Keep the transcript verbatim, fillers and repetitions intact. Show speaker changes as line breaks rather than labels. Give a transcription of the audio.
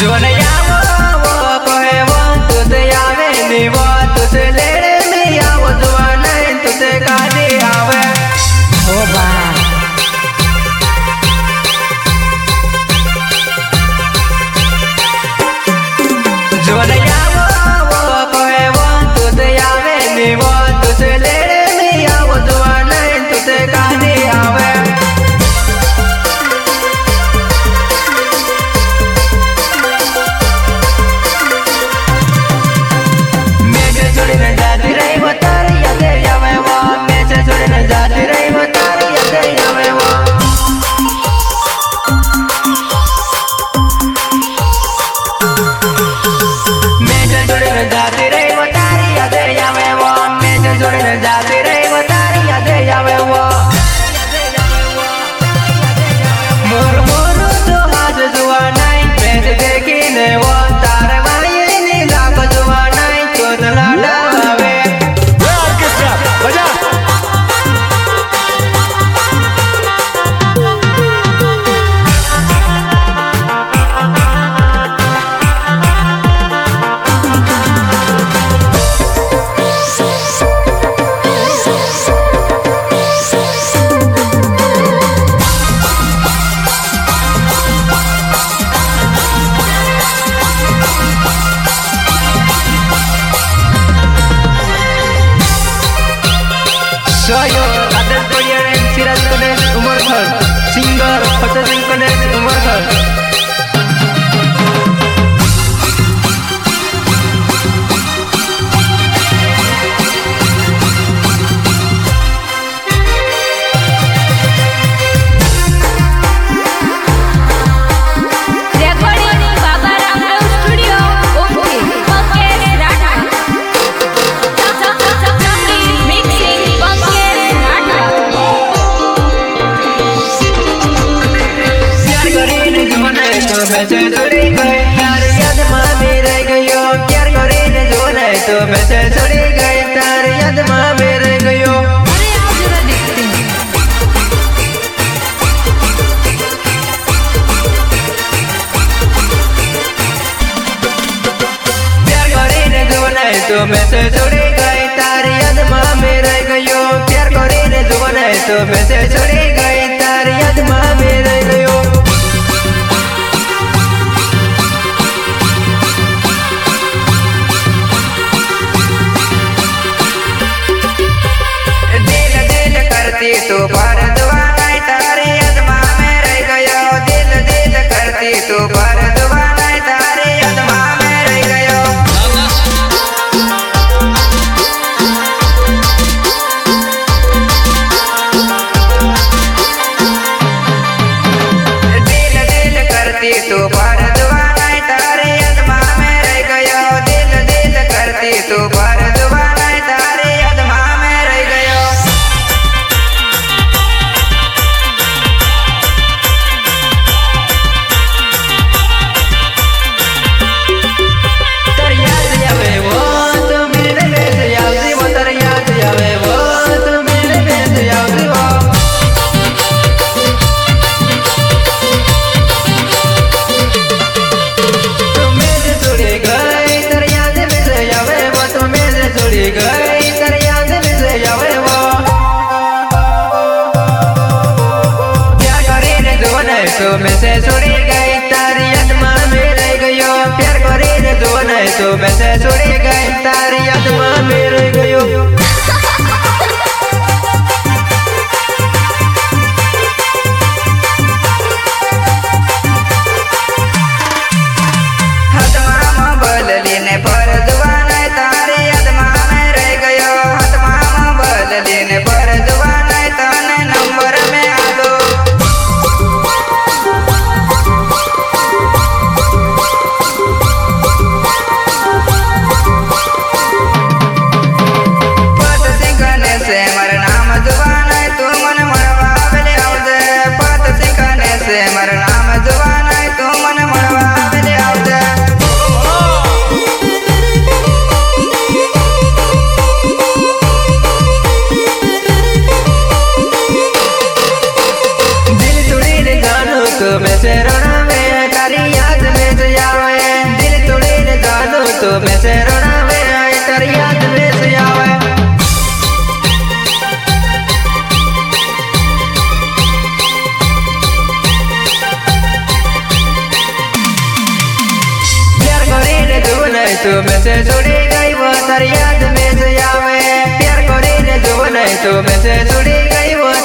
જોને આવો કહે વો તું તે આવે ની વો તું તે લેડે મી આવો જોવા નહીં તું તે કાઢી આવે ઓ બા જોને આવો કહે વો તું તે આવે ની વો તું તે લેડે મી આવો જોવા નહીં તું તે કાઢી આવે सिंगर फतेह सिंह कनेक्ट उमरघर मैसे जुड़ी गई तार याद माँ मेरे गयो प्यार करे जो नहीं तो मैसे जुड़ी गई तार याद माँ मेरे गयो
अरे आप जरा देखते हैं
प्यार करे जो नहीं तो मैसे जुड़ी गई तार याद माँ मेरे गयो प्यार करे जो नहीं तो मैसे जुड़ी गई तार याद माँ मेरे गयो तो पर दुआ नहीं तारी अदमा में रह गयो दिल दिल करती तो पर दुआ नहीं तारी अदमा में रह गयो दिल दिल करती तो पर दुआ नहीं तारी अदमा में रह गयो दिल दिल करती तो पर दुआ नहीं तारी अदमा में रह गयो तो मैं से छोड़ी गई तारी आत्मा में रह गयो प्यार करे जो नहीं तो मैं से छोड़ी गई तारी आत्मा में रह गयो आत्मा में बदली ने पर दुआ नहीं तारी आत्मा में रह गयो आत्मा में बदली ने पर दुआ नहीं ताने नंबर में आ दो तो मैसे छोड़ी गई वो तारी याद में से आवे प्यार करे रे जुबान है तो मैसे छोड़ी गई वो